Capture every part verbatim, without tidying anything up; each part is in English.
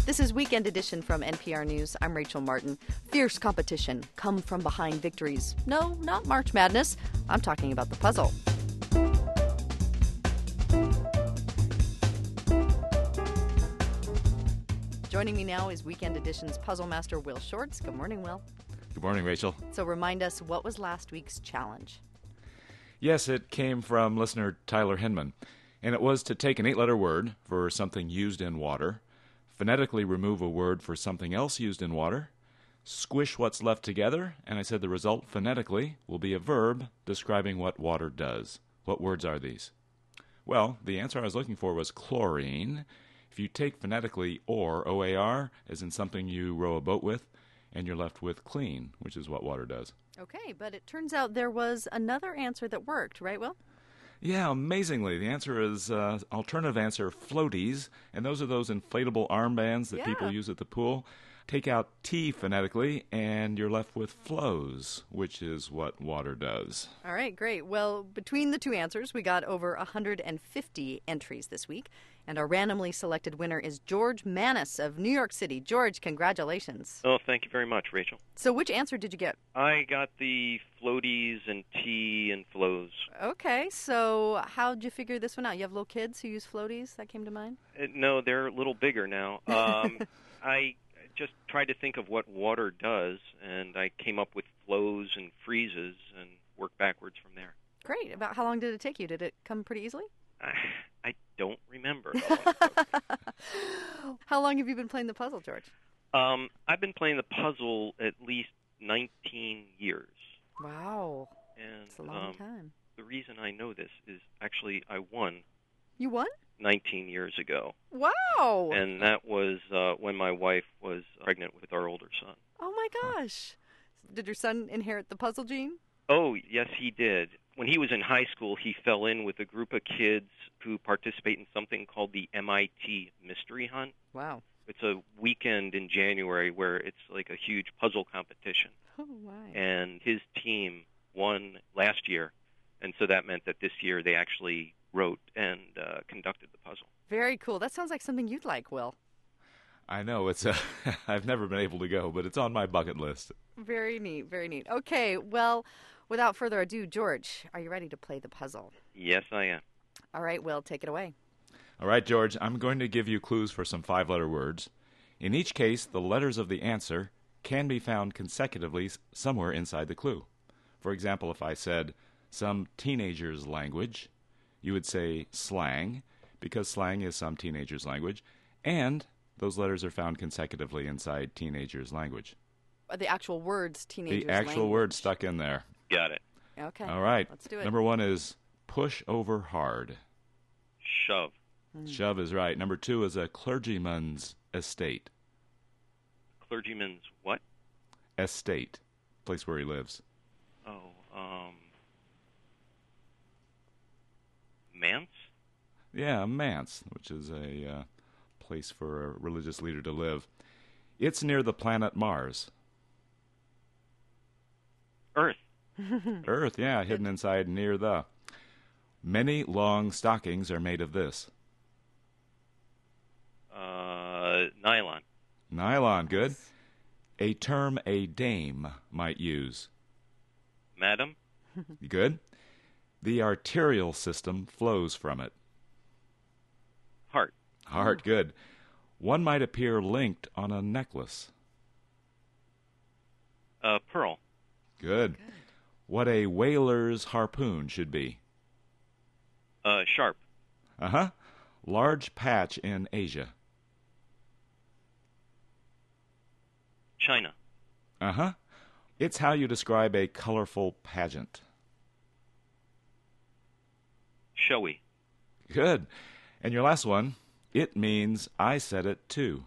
This is Weekend Edition from N P R News. I'm Rachel Martin. Fierce competition, come from behind victories. No, not March Madness. I'm talking about the puzzle. Joining me now is Weekend Edition's puzzle master, Will Shorts. Good morning, Will. Good morning, Rachel. So remind us, what was last week's challenge? Yes, it came from listener Tyler Hinman, and it was to take an eight-letter word for something used in water, phonetically remove a word for something else used in water, squish what's left together, and I said the result phonetically will be a verb describing what water does. What words are these? Well, the answer I was looking for was chlorine. If you take phonetically or, O A R, as in something you row a boat with, and you're left with clean, which is what water does. Okay, but it turns out there was another answer that worked, right, Will? Yeah, amazingly. The answer is uh, alternative answer, floaties, and those are those inflatable armbands that Yeah. people use at the pool. Take out T phonetically, and you're left with flows, which is what water does. All right, great. Well, between the two answers, we got over one hundred fifty entries this week, and our randomly selected winner is George Manis of New York City. George, congratulations. Oh, thank you very much, Rachel. So which answer did you get? I got the floaties and tea and flows. Okay, so how'd you figure this one out? You have little kids who use floaties? That came to mind? Uh, no, they're a little bigger now. Um, I just tried to think of what water does, and I came up with flows and freezes and worked backwards from there. Great. About how long did it take you? Did it come pretty easily? I, I don't remember. How long have you been playing the puzzle, George? um, I've been playing the puzzle at least nineteen years. Wow. And That's a long um, time. the reason I know this is actually I won You won? nineteen years ago. Wow. And that was uh, when my wife was pregnant with our older son. Oh, my gosh. Did your son inherit the puzzle gene? Oh, yes, he did. When he was in high school, he fell in with a group of kids who participate in something called the M I T Mystery Hunt. Wow. It's a weekend in January where it's like a huge puzzle competition. Oh, my. And his team won last year, and so that meant that this year they actually wrote and uh, conducted the puzzle. Very cool. That sounds like something you'd like, Will. I know, it's a, I've never been able to go, but it's on my bucket list. Very neat, very neat. Okay, well, without further ado, George, are you ready to play the puzzle? Yes, I am. All right, Will, take it away. All right, George, I'm going to give you clues for some five-letter words. In each case, the letters of the answer can be found consecutively s- somewhere inside the clue. For example, if I said, some teenager's language, you would say slang, because slang is some teenager's language, and those letters are found consecutively inside teenager's language. Uh, The actual words, teenager's The actual language. word stuck in there. Got it. Okay. All right. Let's do it. Number one is push over hard. Shove. Shove is right. Number two is a clergyman's estate. Clergyman's what? Estate. Place where he lives. Oh, um... manse? Yeah, a manse, which is a uh, place for a religious leader to live. It's near the planet Mars. Earth. Earth, yeah, hidden inside near the. Many long stockings are made of this. Uh, nylon. Nylon, good. A term a dame might use. Madam? Good. The arterial system flows from it. Heart. Heart, good. One might appear linked on a necklace. Uh, pearl. Good. What a whaler's harpoon should be. Uh, sharp. Uh-huh. Large patch in Asia. China. Uh-huh. It's how you describe a colorful pageant. Showy. Good. And your last one, it means I said it too.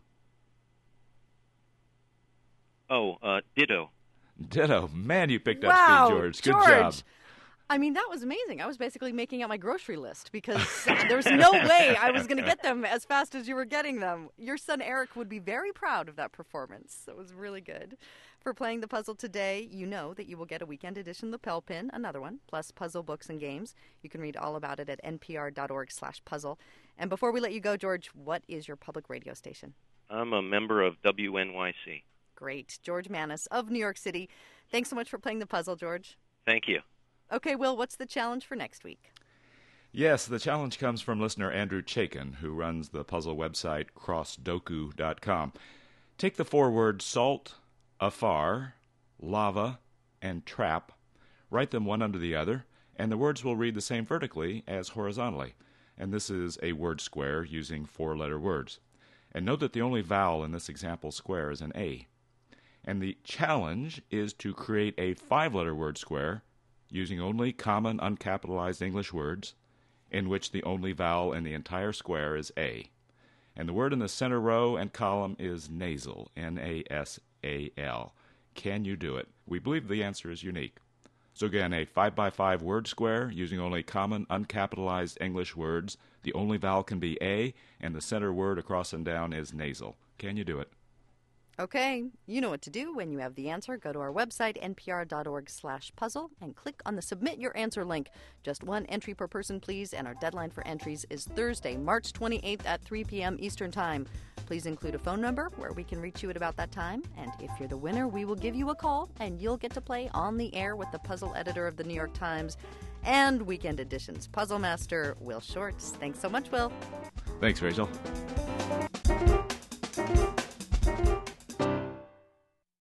Oh, uh, ditto. Ditto. Man, you picked Wow, up speed, George. Good George. job. I mean, that was amazing. I was basically making out my grocery list because there was no way I was going to get them as fast as you were getting them. Your son Eric would be very proud of that performance. It was really good. For playing the puzzle today, you know that you will get a weekend edition lapel pin, another one, plus puzzle books and games. You can read all about it at npr.org slash puzzle. And before we let you go, George, what is your public radio station? I'm a member of W N Y C. Great. George Manis of New York City. Thanks so much for playing the puzzle, George. Thank you. Okay, Will, what's the challenge for next week? Yes, the challenge comes from listener Andrew Chaikin, who runs the puzzle website crossdoku dot com. Take the four words salt, afar, lava, and trap, write them one under the other, and the words will read the same vertically as horizontally. And this is a word square using four-letter words. And note that the only vowel in this example square is an A. And the challenge is to create a five-letter word square using only common uncapitalized English words in which the only vowel in the entire square is A. And the word in the center row and column is nasal, N A S A L. Can you do it? We believe the answer is unique. So again, a five by five word square using only common uncapitalized English words. The only vowel can be A, and the center word across and down is nasal. Can you do it? Okay, you know what to do when you have the answer. Go to our website, n p r dot org slash puzzle, and click on the Submit Your Answer link. Just one entry per person, please, and our deadline for entries is Thursday, March twenty-eighth at three p.m. Eastern Time. Please include a phone number where we can reach you at about that time, and if you're the winner, we will give you a call, and you'll get to play on the air with the puzzle editor of the New York Times and Weekend Edition's puzzle master, Will Shortz. Thanks so much, Will. Thanks, Rachel.